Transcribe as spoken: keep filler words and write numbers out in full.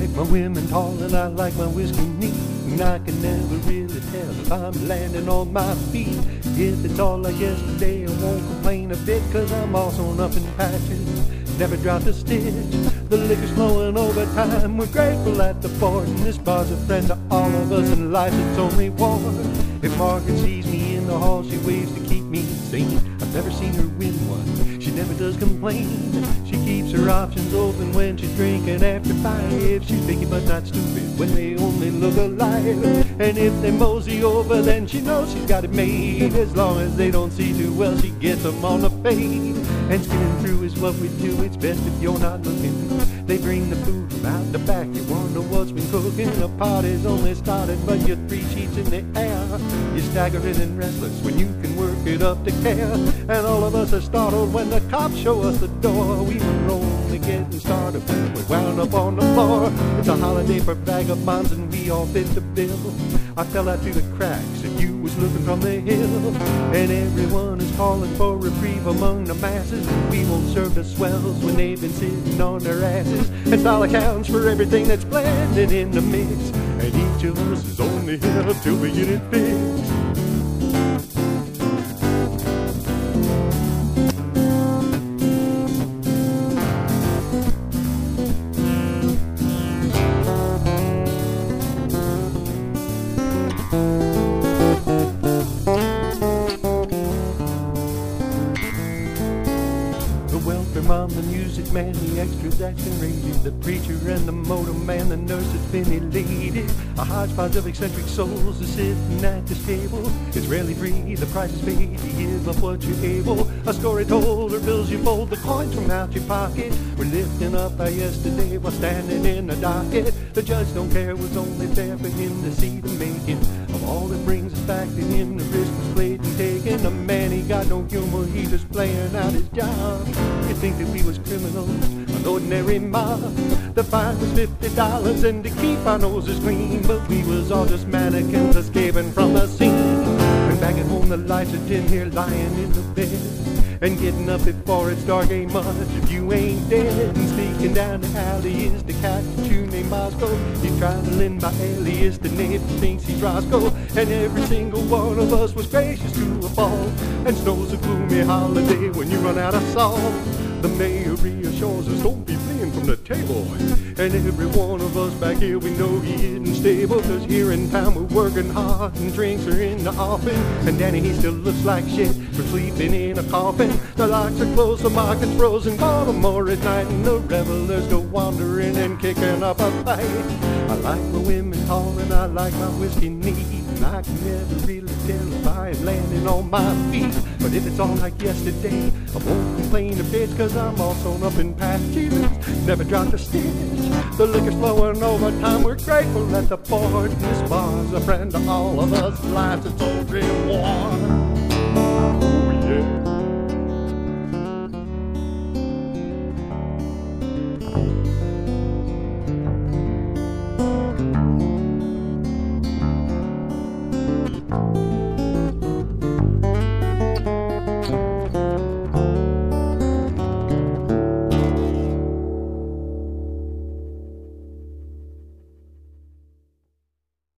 like my women tall and I like my whiskey neat. And I can never really tell if I'm landing on my feet. If it's all like yesterday, I won't complain a bit, cause I'm all sewn up in patches, never dropped a stitch. The liquor's flowing over time, we're grateful at the port, and this bar's a friend to all of us, and life's its own reward. If Margaret sees me in the hall, she waves to keep me sane. I've never seen her win one, she never does complain. She keeps her options open when she's drinking after five. She's picky but not stupid when they only look alike. And if they mosey over, then she knows she's got it made. As long as they don't see too well, she gets them on the fade. And skinning through is what we do, it's best if you're not looking. They bring the food from out the back, you wonder what's been cooking. The party's only started, but you're three sheets in the air. You're staggering and restless when you can work it up to care. And all of us are startled when the cops show us the door. We were only getting started when we wound up on the floor. It's a holiday for vagabonds and we all fit the bill. I fell out through the cracks and you was looking from the hill. And everyone is calling for reprieve among the masses. We won't serve the swells when they've been sitting on their asses. And dollar counts for everything that's blended in the mix. And each of us is only here till we get it fixed. The mom, the music man, the extras that's been raided, the preacher and the motor man, the nurse that's been elated. A hodgepodge of eccentric souls are sitting at this table. It's rarely free, the price is paid, you give up what you're able. A story told, or bills you fold, the coins from out your pocket. We're lifting up our yesterday while standing in the docket. The judge don't care, was only fair for him to see the making of all that brings us back to him. The risk was played and taken. The man, he got no humor, he just playing out his job. You think that we was criminals, an ordinary mob. The fine was fifty dollars and to keep our noses clean. But we was all just mannequins escaping from the scene. And back at home the lights are dim here lying in the bed. And getting up before it's dark ain't much if you ain't dead. And sneaking down the alley is the cat that you named Moscow. He's traveling by alias, the neighbor thinks he's Roscoe. And every single one of us was gracious to a fault. And snow's a gloomy holiday when you run out of salt. The mayor reassures us, don't be fleeing from the table. And every one of us back here, we know he isn't stable. Cause here in town we're working hard and drinks are in the offing. And Danny, he still looks like shit for sleeping in a coffin. The locks are closed, the market's frozen, Baltimore at night. And the revelers go wandering and kicking up a fight. I like my women tall and I like my whiskey neat. And I can never really tell if I am landing on my feet. But if it's all like yesterday, I won't complain a bit, cause I'm all sewn up in patches, never dropped a stitch. The liquor's flowing over time, we're grateful at the port. This bar's a friend to all of us, life's its own reward.